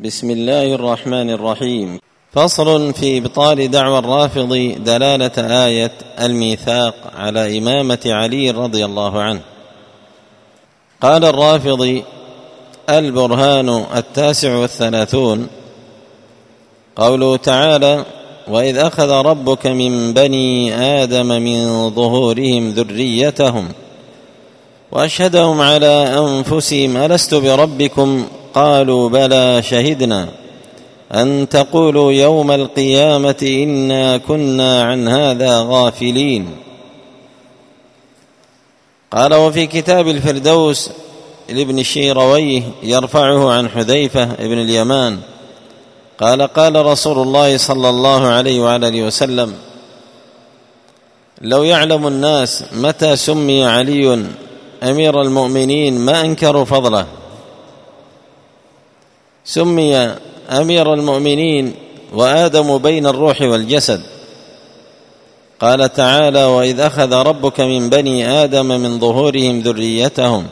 بسم الله الرحمن الرحيم. فصل في إبطال دعوى الرافض دلالة آية الميثاق على إمامة علي رضي الله عنه. قال الرافضي: البرهان 39 قوله تعالى: وإذ أخذ ربك من بني آدم من ظهورهم ذريتهم وأشهدهم على أنفسهم ألست بربكم قالوا بلى شهدنا أن تقولوا يوم القيامة إنا كنا عن هذا غافلين. قال: وفي كتاب الفردوس لابن الشيرويه يرفعه عن حذيفة ابن اليمان قال: قال رسول الله صلى الله عليه وعلى آله وسلم: لو يعلم الناس متى سمي علي أمير المؤمنين ما أنكروا فضله. سمي أمير المؤمنين وآدم بين الروح والجسد. قال تعالى: وإذ أخذ ربك من بني آدم من ظهورهم ذريتهم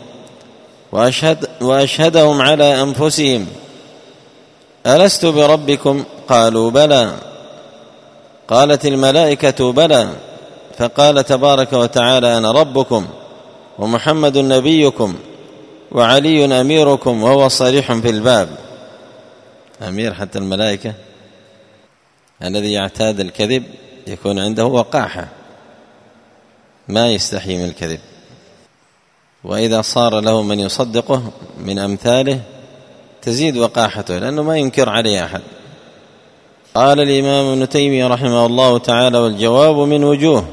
وأشهدهم على أنفسهم ألست بربكم قالوا بلى. قالت الملائكة بلى. فقال تبارك وتعالى: أنا ربكم ومحمد نبيكم وعلي أميركم، وهو صريح في الباب. أمير حتى الملائكة. الذي يعتاد الكذب يكون عنده وقاحة، ما يستحي من الكذب، وإذا صار له من يصدقه من أمثاله تزيد وقاحته، لأنه ما ينكر عليه أحد. قال الإمام ابن تيمية رحمه الله تعالى: والجواب من وجوه: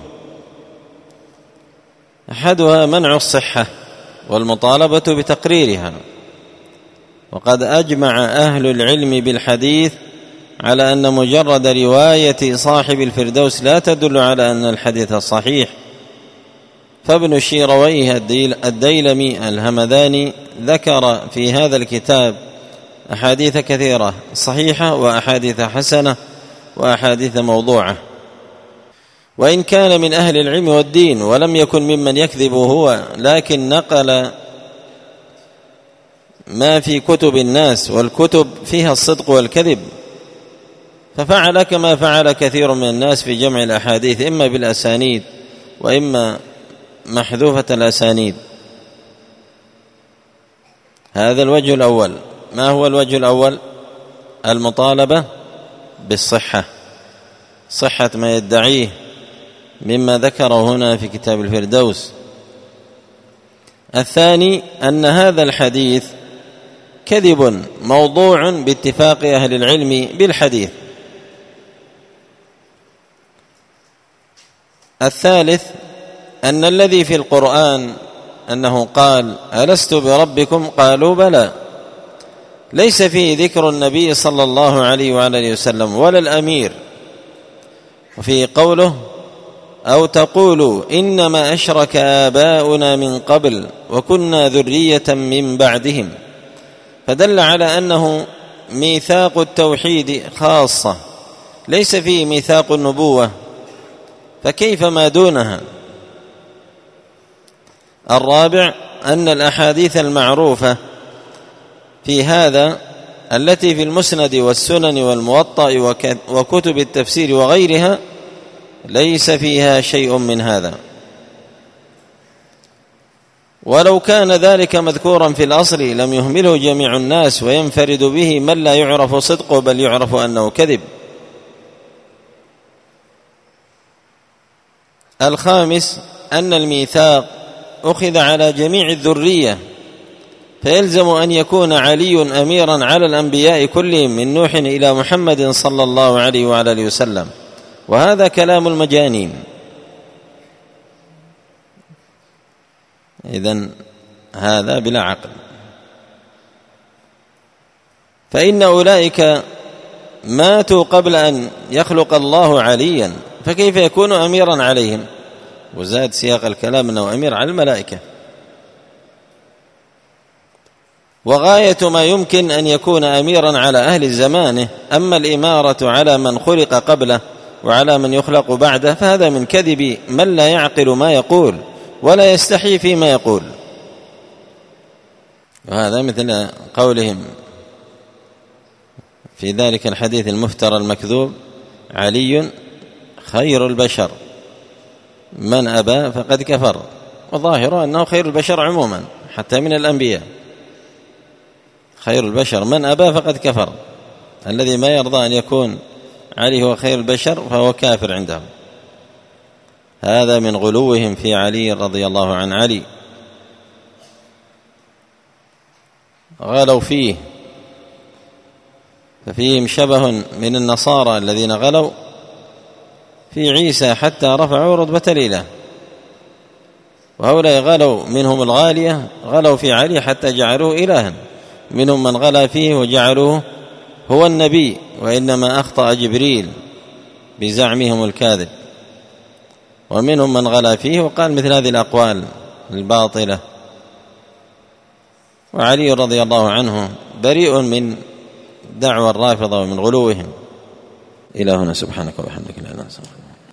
أحدها منع الصحة والمطالبة بتقريرها، وقد أجمع أهل العلم بالحديث على أن مجرد رواية صاحب الفردوس لا تدل على أن الحديث صحيح. فابن الشيرويه الديلمي الهمداني ذكر في هذا الكتاب أحاديث كثيرة صحيحة وأحاديث حسنة وأحاديث موضوعة، وإن كان من أهل العلم والدين ولم يكن ممن يكذب هو، لكن نقل ما في كتب الناس، والكتب فيها الصدق والكذب، ففعل كما فعل كثير من الناس في جمع الأحاديث، إما بالأسانيد وإما محذوفة الأسانيد. هذا الوجه الأول. ما هو الوجه الأول؟ المطالبة بالصحة، صحة ما يدعيه مما ذكره هنا في كتاب الفردوس. الثاني أن هذا الحديث كذب موضوع باتفاق أهل العلم بالحديث. الثالث أن الذي في القرآن أنه قال: ألست بربكم قالوا بلى، ليس فيه ذكر النبي صلى الله عليه وعلى آله وسلم ولا الأمير. وفي قوله: أو تقولوا إنما أشرك آباؤنا من قبل وكنا ذرية من بعدهم، فدل على أنه ميثاق التوحيد خاصة، ليس فيه ميثاق النبوة، فكيف ما دونها؟ الرابع أن الأحاديث المعروفة في هذا التي في المسند والسنن والموطأ وكتب التفسير وغيرها ليس فيها شيء من هذا. ولو كان ذلك مذكورا في الأصل لم يهمله جميع الناس وينفرد به من لا يعرف صدقه بل يعرف أنه كذب. الخامس أن الميثاق أخذ على جميع الذرية، فيلزم أن يكون علي أميرا على الأنبياء كلهم من نوح إلى محمد صلى الله عليه وعلى آله وسلم، وهذا كلام المجانين. إذن هذا بلا عقل، فإن أولئك ماتوا قبل أن يخلق الله عليا، فكيف يكون أميرا عليهم؟ وزاد سياق الكلام أنه أمير على الملائكة. وغاية ما يمكن أن يكون أميرا على أهل زمانه، أما الإمارة على من خلق قبله وعلى من يخلق بعده فهذا من كذب من لا يعقل ما يقول ولا يستحي فيما يقول. وهذا مثل قولهم في ذلك الحديث المفترى المكذوب: علي خير البشر، من أبى فقد كفر. وظاهره أنه خير البشر عموما حتى من الأنبياء، خير البشر، من أبى فقد كفر. الذي ما يرضى أن يكون علي هو خير البشر فهو كافر عندهم. هذا من غلوهم في علي رضي الله عن علي، غلوا فيه، ففيهم شبه من النصارى الذين غلوا في عيسى حتى رفعوا رتبة الإله، وهؤلاء غلوا منهم الغالية، غلوا في علي حتى جعلوه إلها. منهم من غلا فيه وجعلوه هو النبي، وإنما أخطأ جبريل بزعمهم الكاذب. ومنهم من غلا فيه وقال مثل هذه الأقوال الباطلة. وعلي رضي الله عنه بريء من دعوى الرافضة ومن غلوهم. إلى هنا، سبحانك وبحمدك لا إله إلا أنت.